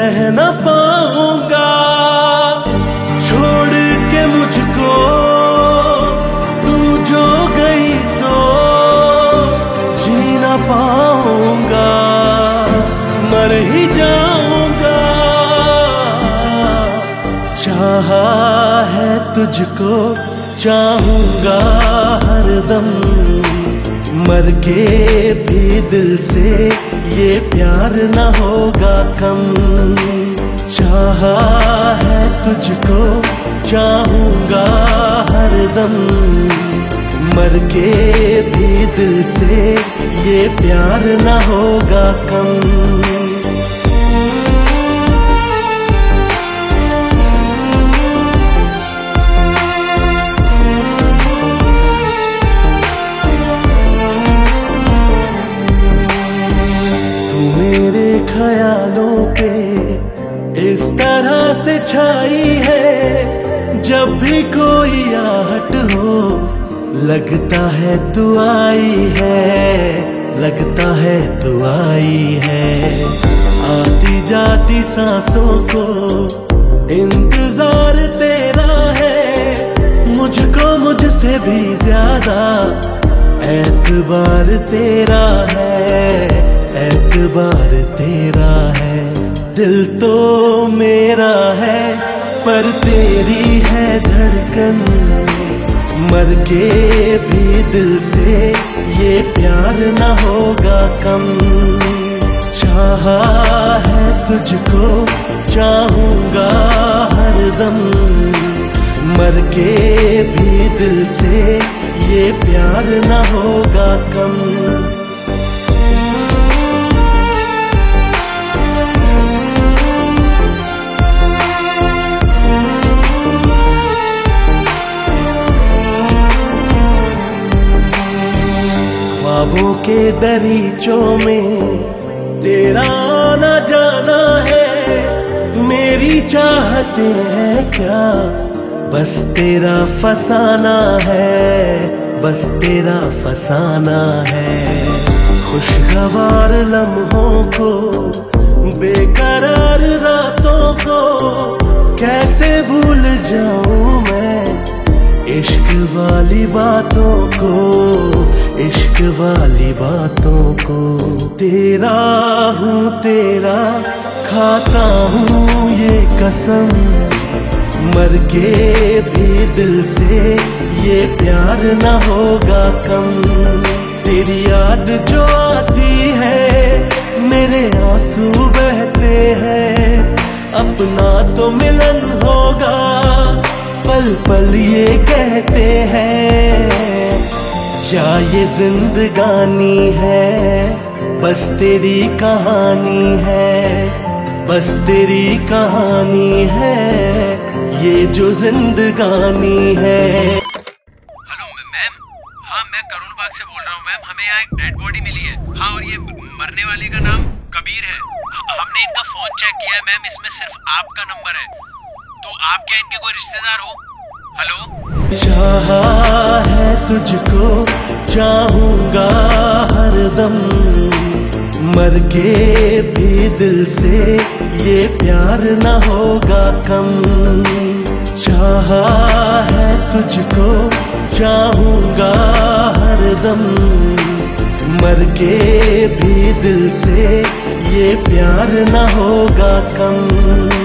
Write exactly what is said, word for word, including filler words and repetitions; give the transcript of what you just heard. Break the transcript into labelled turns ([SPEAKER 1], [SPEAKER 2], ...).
[SPEAKER 1] सह न पाऊंगा, छोड़ के मुझको तू जो गई तो जी न पाऊंगा, मर ही जाऊंगा। चाहा है तुझको चाहूंगा हरदम, मर के भी दिल से ये प्यार न होगा कम। चाहा है तुझको चाहूंगा हरदम, मर के भी दिल से ये प्यार न होगा कम। ख्यालों पे इस तरह से छाई है, जब भी कोई आहट हो लगता है तू आई है, लगता है तू आई है। आती जाती सांसों को इंतजार तेरा है, मुझको मुझसे भी ज्यादा एतबार तेरा है, एतबार तेरा है। दिल तो मेरा है पर तेरी है धड़कन, मर के भी दिल से ये प्यार न होगा कम। चाहा है तुझको चाहूंगा हरदम, मर के भी दिल से ये प्यार न होगा कम। ख्वाबों के दरीचों में तेरा आना जाना है, मेरी चाहते हैं क्या बस तेरा फसाना है, बस तेरा फसाना है। खुशगवार लम्हों को बेकरार रातों को कैसे भूल जाऊं मैं, इश्क वाली बातों को, इश्क वाली बातों को। तेरा हूँ तेरा खाता हूँ ये कसम, मर के भी दिल से ये प्यार न होगा कम। तेरी याद जो आती है मेरे आंसू बहते हैं, अपना तो मिलन होगा पल पल ये कहते हैं। क्या ये जिंदगानी है बस तेरी कहानी है, बस तेरी कहानी है ये जो जिंदगानी है।
[SPEAKER 2] हेलो मैम, हाँ मैं करोल बाग से बोल रहा हूँ मैम। हमें यहाँ एक डेड बॉडी मिली है। हाँ, और ये मरने वाले का नाम कबीर है। हमने इनका फोन चेक किया है मैम, इसमें सिर्फ आपका नंबर है, तो आप क्या इनके कोई रिश्तेदार हो? हेलो।
[SPEAKER 1] चाहा है तुझको चाहूंगा हरदम, मर के भी दिल से ये प्यार न होगा कम। चाहा है तुझको चाहूंगा हरदम, मर के भी दिल से ये प्यार न होगा कम।